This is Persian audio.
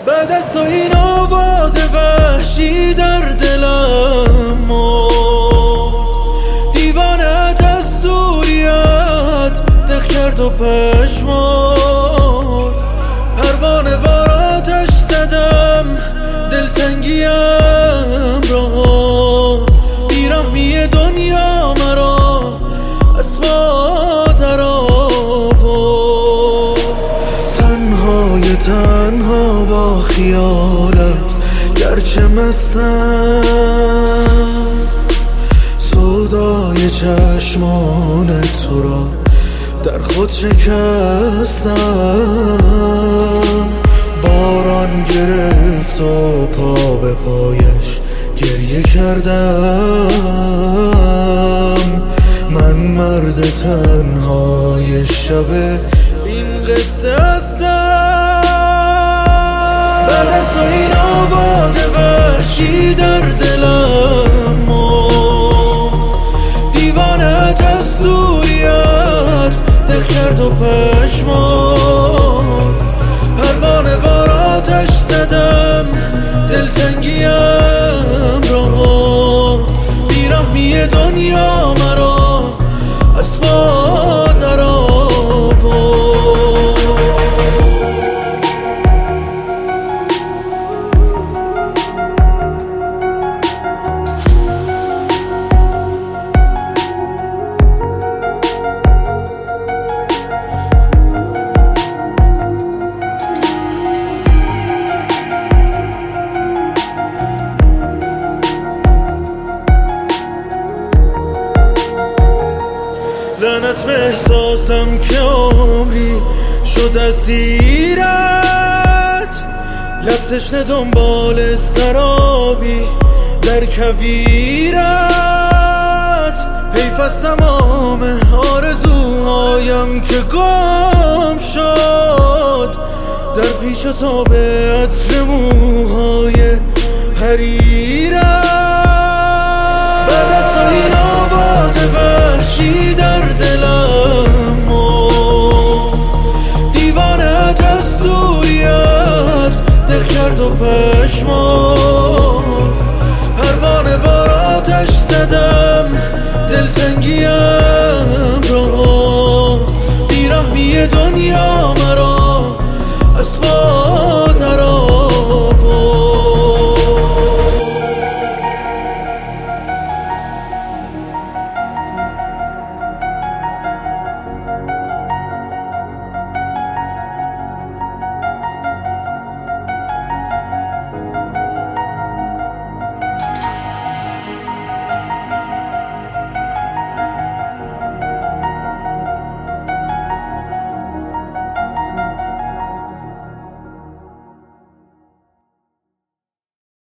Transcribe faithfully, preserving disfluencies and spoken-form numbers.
بعد از تو این آواز وحشی در دلم مرد، دیوانت از دوریت دق کرد و پشمرد. پروانه وار آتش زدم دلتنگیم را، بیرحمی دنیا مرا از پا در آورد. تنهای تنها با خیالت گرچه مستم، سودای چشمان تو را در خود شکستم. باران گرفت و پا به پایش گریه کردم. من مرد تنهای شب این قصه هستم. بعد از تو این آواز وحشی در دلم مرد، دیوانت از دوریت دق کرد و پشمرد. پروانه وار آتش زدم دلتنگیم را، بیرحمی دنیا مرا از پا در آورد. لعنت به احساسم که عمری شد اسیرت، لب تشنه دنبال سرابی در کویرت. حیف از تمام آرزوهایم که گم شد در پیچ و تاب عطر موهای حریرت. بعد از تو این آواز وحشی در دلم مرد، دیوانت از دوریت دق کرد و پشمرد. پروانه وار آتش زدم دلتنگیم را، بیرحمی دنیا مرا